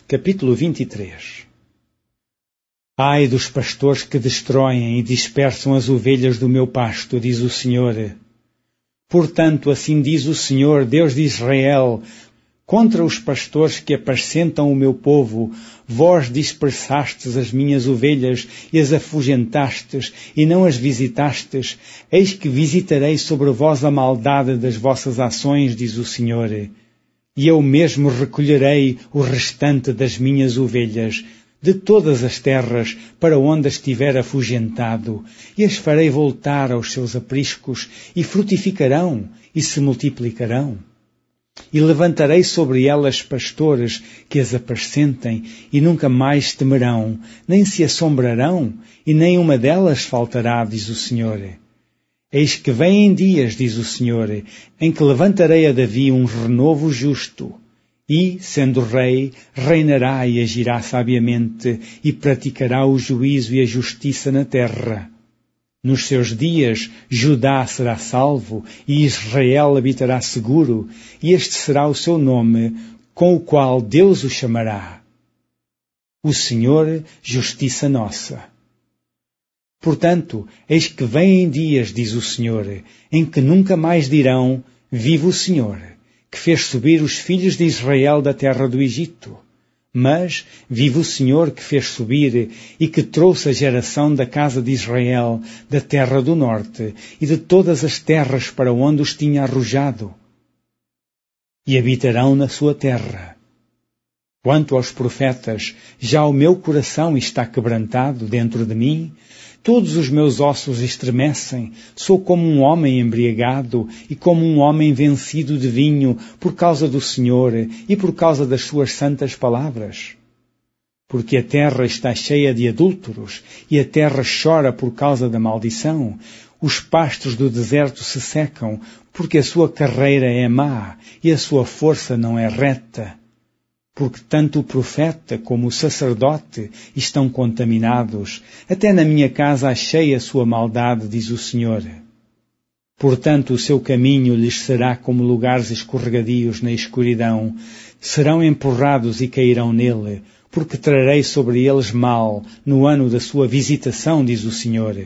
Capítulo 23. Ai dos pastores que destroem e dispersam as ovelhas do meu pasto, diz o Senhor. Portanto, assim diz o Senhor, Deus de Israel, contra os pastores que apacentam o meu povo, vós dispersastes as minhas ovelhas e as afugentastes, e não as visitastes, eis que visitarei sobre vós a maldade das vossas ações, diz o Senhor. E eu mesmo recolherei o restante das minhas ovelhas, de todas as terras para onde as tiver afugentado, e as farei voltar aos seus apriscos, e frutificarão, e se multiplicarão. E levantarei sobre elas pastores que as apacentem, e nunca mais temerão, nem se assombrarão, e nem uma delas faltará, diz o Senhor. Eis que vêm dias, diz o Senhor, em que levantarei a Davi um renovo justo, e, sendo rei, reinará e agirá sabiamente, e praticará o juízo e a justiça na terra. Nos seus dias, Judá será salvo, e Israel habitará seguro, e este será o seu nome, com o qual Deus o chamará. O Senhor, justiça nossa. Portanto, eis que vêm dias, diz o Senhor, em que nunca mais dirão, vive o Senhor, que fez subir os filhos de Israel da terra do Egito. Mas, vive o Senhor que fez subir e que trouxe a geração da casa de Israel da terra do norte e de todas as terras para onde os tinha arrojado. E habitarão na sua terra. Quanto aos profetas, já o meu coração está quebrantado dentro de mim, todos os meus ossos estremecem, sou como um homem embriagado e como um homem vencido de vinho por causa do Senhor e por causa das suas santas palavras. Porque a terra está cheia de adúlteros e a terra chora por causa da maldição. Os pastos do deserto se secam, porque a sua carreira é má e a sua força não é reta. Porque tanto o profeta como o sacerdote estão contaminados, até na minha casa achei a sua maldade, diz o Senhor. Portanto, o seu caminho lhes será como lugares escorregadios na escuridão, serão empurrados e cairão nele, porque trarei sobre eles mal no ano da sua visitação, diz o Senhor.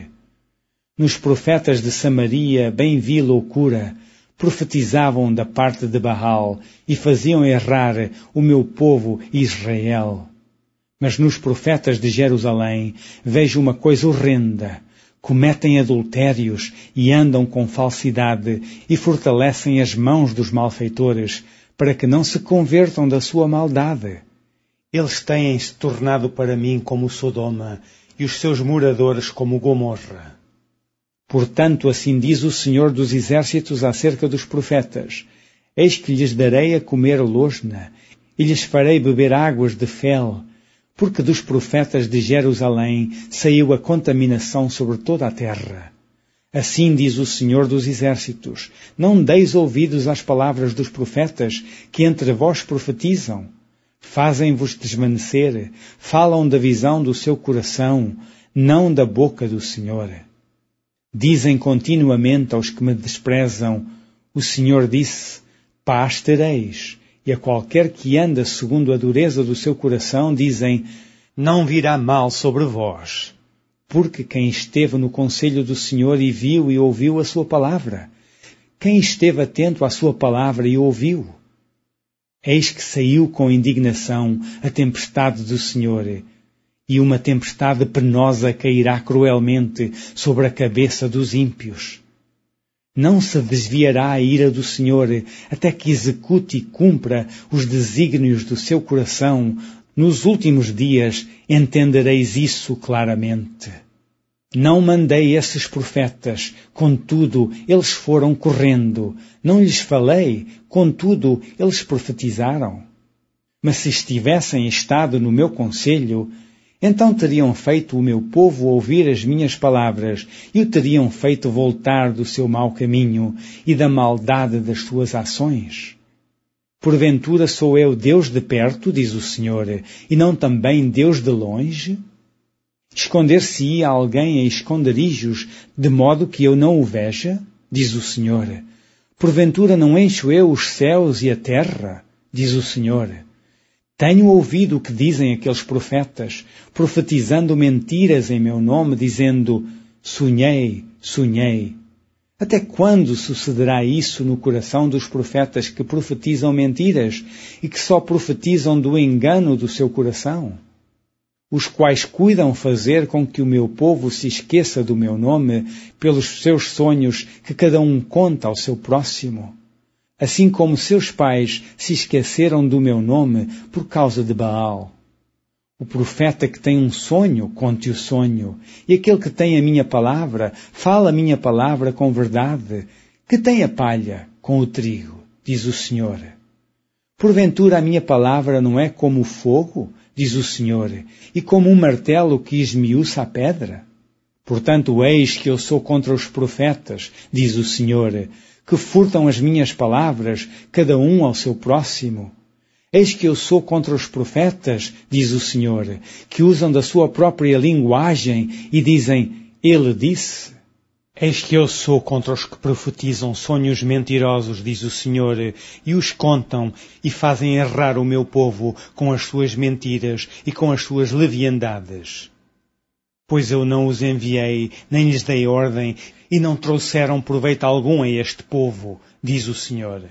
Nos profetas de Samaria bem vi loucura, profetizavam da parte de Baal e faziam errar o meu povo Israel. Mas nos profetas de Jerusalém vejo uma coisa horrenda. Cometem adultérios e andam com falsidade e fortalecem as mãos dos malfeitores para que não se convertam da sua maldade. Eles têm-se tornado para mim como Sodoma e os seus moradores como Gomorra. Portanto, assim diz o Senhor dos Exércitos acerca dos profetas, eis que lhes darei a comer losna, e lhes farei beber águas de fel, porque dos profetas de Jerusalém saiu a contaminação sobre toda a terra. Assim diz o Senhor dos Exércitos, não deis ouvidos às palavras dos profetas que entre vós profetizam. Fazem-vos desvanecer, falam da visão do seu coração, não da boca do Senhor. Dizem continuamente aos que me desprezam, o Senhor disse, paz tereis, e a qualquer que anda segundo a dureza do seu coração, dizem, não virá mal sobre vós. Porque quem esteve no conselho do Senhor e viu e ouviu a sua palavra? Quem esteve atento à sua palavra e ouviu? Eis que saiu com indignação a tempestade do Senhor, e uma tempestade penosa cairá cruelmente sobre a cabeça dos ímpios. Não se desviará a ira do Senhor até que execute e cumpra os desígnios do seu coração. Nos últimos dias entendereis isso claramente. Não mandei esses profetas, contudo eles foram correndo. Não lhes falei, contudo eles profetizaram. Mas se estivessem estado no meu conselho, então teriam feito o meu povo ouvir as minhas palavras e o teriam feito voltar do seu mau caminho e da maldade das suas ações. Porventura sou eu Deus de perto, diz o Senhor, e não também Deus de longe? Esconder-se-ia alguém em esconderijos, de modo que eu não o veja, diz o Senhor. Porventura não encho eu os céus e a terra, diz o Senhor. Tenho ouvido o que dizem aqueles profetas, profetizando mentiras em meu nome, dizendo: sonhei, sonhei. Até quando sucederá isso no coração dos profetas que profetizam mentiras e que só profetizam do engano do seu coração? Os quais cuidam fazer com que o meu povo se esqueça do meu nome pelos seus sonhos que cada um conta ao seu próximo. Assim como seus pais se esqueceram do meu nome por causa de Baal. O profeta que tem um sonho, conte o sonho, e aquele que tem a minha palavra, fala a minha palavra com verdade, que tem a palha com o trigo, diz o Senhor. Porventura a minha palavra não é como o fogo, diz o Senhor, e como um martelo que esmiuça a pedra? Portanto, eis que eu sou contra os profetas, diz o Senhor, que furtam as minhas palavras, cada um ao seu próximo. Eis que eu sou contra os profetas, diz o Senhor, que usam da sua própria linguagem e dizem: Ele disse. Eis que eu sou contra os que profetizam sonhos mentirosos, diz o Senhor, e os contam e fazem errar o meu povo com as suas mentiras e com as suas leviandades. Pois eu não os enviei, nem lhes dei ordem, e não trouxeram proveito algum a este povo, diz o Senhor.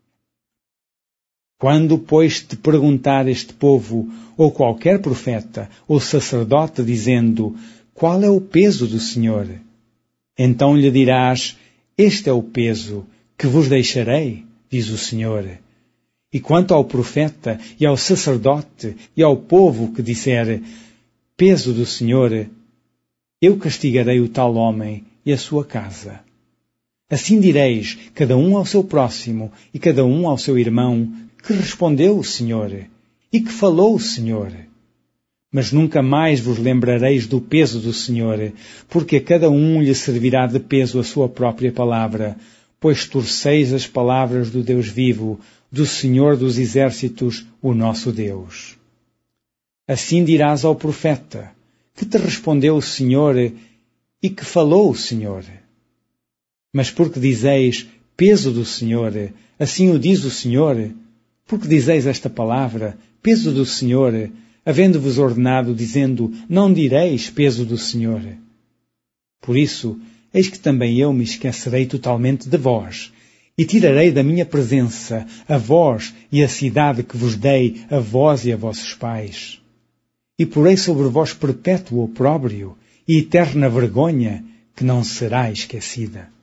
Quando, pois, te perguntar este povo, ou qualquer profeta, ou sacerdote, dizendo: qual é o peso do Senhor? Então lhe dirás: este é o peso que vos deixarei, diz o Senhor. E quanto ao profeta, e ao sacerdote, e ao povo que disser: peso do Senhor, eu castigarei o tal homem e a sua casa. Assim direis, cada um ao seu próximo, e cada um ao seu irmão, que respondeu o Senhor, e que falou o Senhor. Mas nunca mais vos lembrareis do peso do Senhor, porque a cada um lhe servirá de peso a sua própria palavra, pois torceis as palavras do Deus vivo, do Senhor dos exércitos, o nosso Deus. Assim dirás ao profeta, que te respondeu o Senhor, e que falou o Senhor. Mas porque dizeis, peso do Senhor, assim o diz o Senhor, porque dizeis esta palavra, peso do Senhor, havendo-vos ordenado, dizendo, não direis peso do Senhor. Por isso, eis que também eu me esquecerei totalmente de vós, e tirarei da minha presença a vós e a cidade que vos dei, a vós e a vossos pais. E porei sobre vós perpétuo opróbrio e eterna vergonha, que não será esquecida.